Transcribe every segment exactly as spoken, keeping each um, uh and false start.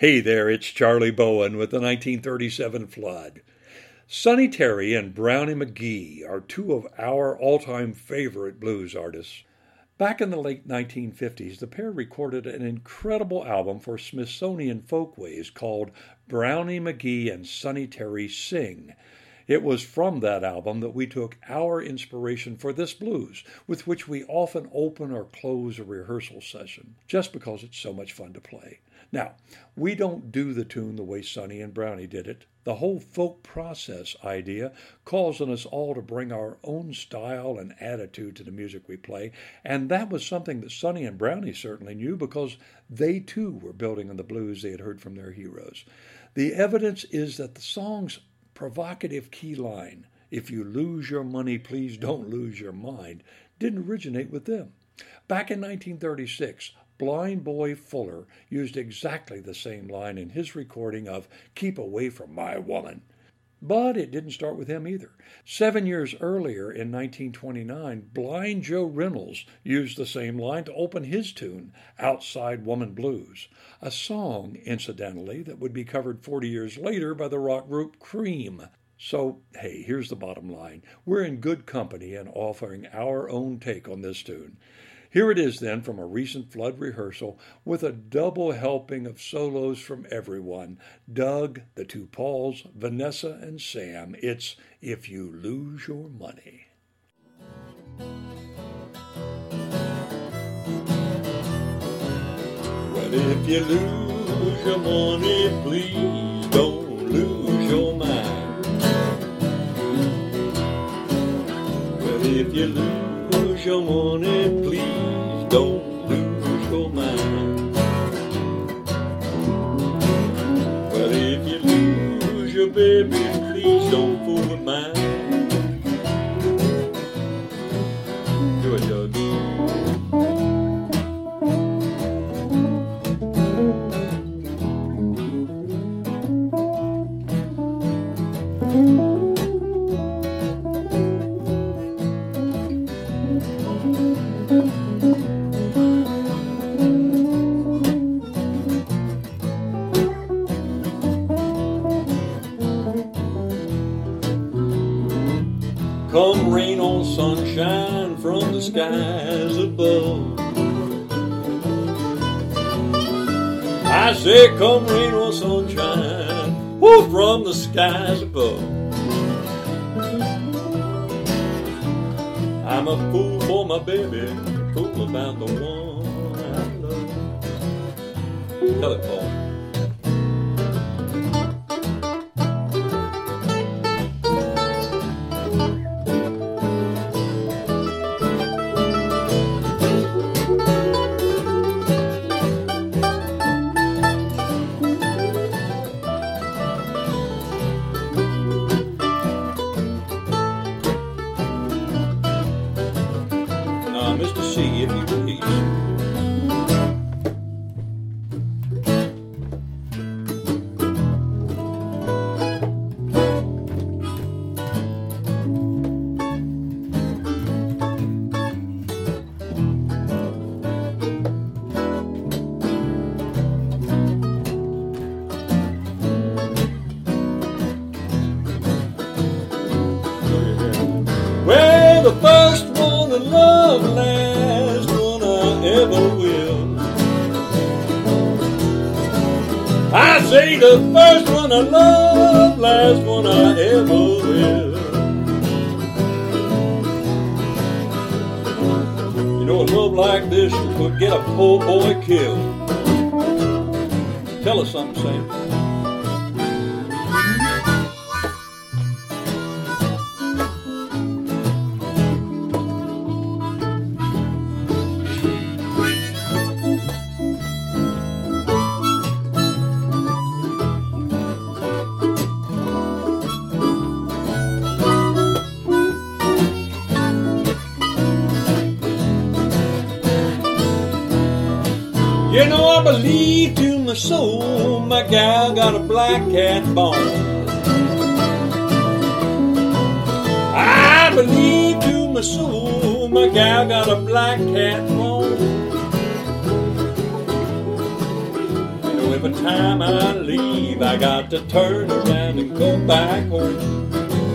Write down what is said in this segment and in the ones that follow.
Hey there, it's Charlie Bowen with the nineteen thirty-seven Flood. Sonny Terry and Brownie McGhee are two of our all-time favorite blues artists. Back in the late nineteen fifties, the pair recorded an incredible album for Smithsonian Folkways called Brownie McGhee and Sonny Terry Sing. It was from that album that we took our inspiration for this blues, with which we often open or close a rehearsal session, just because it's so much fun to play. Now, we don't do the tune the way Sonny and Brownie did it. The whole folk process idea calls on us all to bring our own style and attitude to the music we play, and that was something that Sonny and Brownie certainly knew because they too were building on the blues they had heard from their heroes. The evidence is that the song's provocative key line, "If you lose your money, please don't lose your mind," didn't originate with them. Back in nineteen thirty-six, Blind Boy Fuller used exactly the same line in his recording of "Keep Away From My Woman." But it didn't start with him either. Seven years earlier, in nineteen twenty-nine, Blind Joe Reynolds used the same line to open his tune, "Outside Woman Blues," a song, incidentally, that would be covered forty years later by the rock group Cream. So, hey, here's the bottom line. We're in good company in offering our own take on this tune. Here it is then from a recent Flood rehearsal with a double helping of solos from everyone. Doug, the two Pauls, Vanessa, and Sam. It's "If You Lose Your Money." Well, if you lose your money, please don't lose your mind. Well, if you lose your money, please don't lose your mind. Well, if you lose your baby, please don't fool with mine. Do it, Doug. Come rain or sunshine from the skies above, I say come rain or sunshine, woo, from the skies above. I'm a fool for my baby, a fool about the one I love. Tell it, Paul. Mister C, if you please. Well, the first one to love, last one I ever will. I say the first one I love, last one I ever will. You know, a love like this could get a poor boy killed. Tell us something, Sam. You know, I believe to my soul my gal got a black cat bone. I believe to my soul my gal got a black cat bone. You know, every time I leave, I got to turn around and go back home.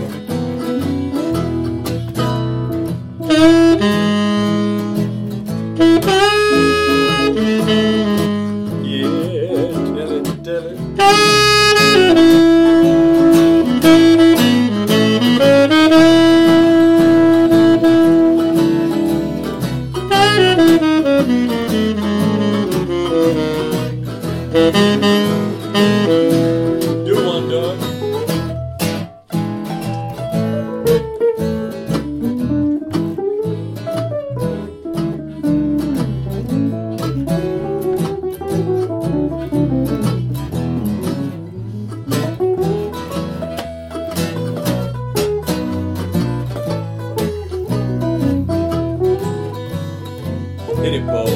Yeah, tell it, tell it. Do one, Doug. Hit it, Bo.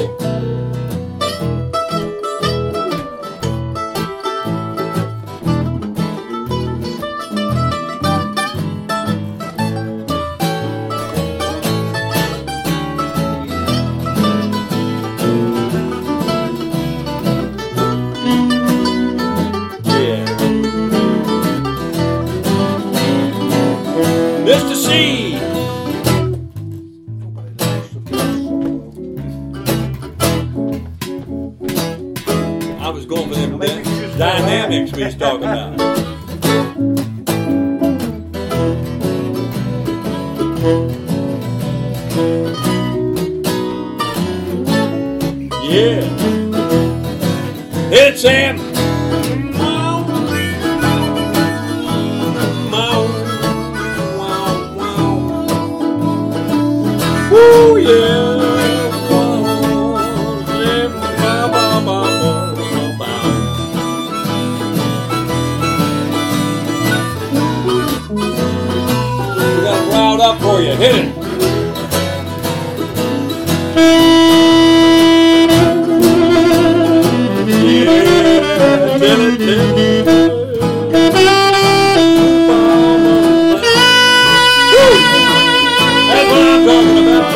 Mister C. I was going for them dynamics we was talking about. Yeah. Hit it, Sam. Woo, yeah. We got it riled up for you. Hit it. Yeah, tell it, tell it. That's what I'm talking about.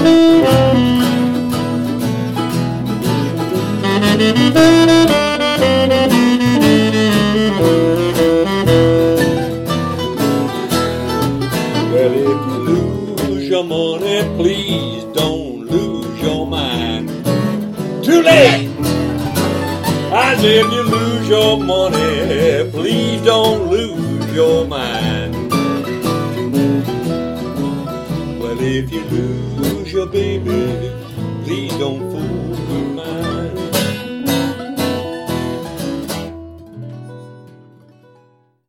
Well, if you lose your money, please don't lose your mind. Too late! I said if you lose your money, please don't lose your mind. Well, if you lose your baby, please don't fool her mind.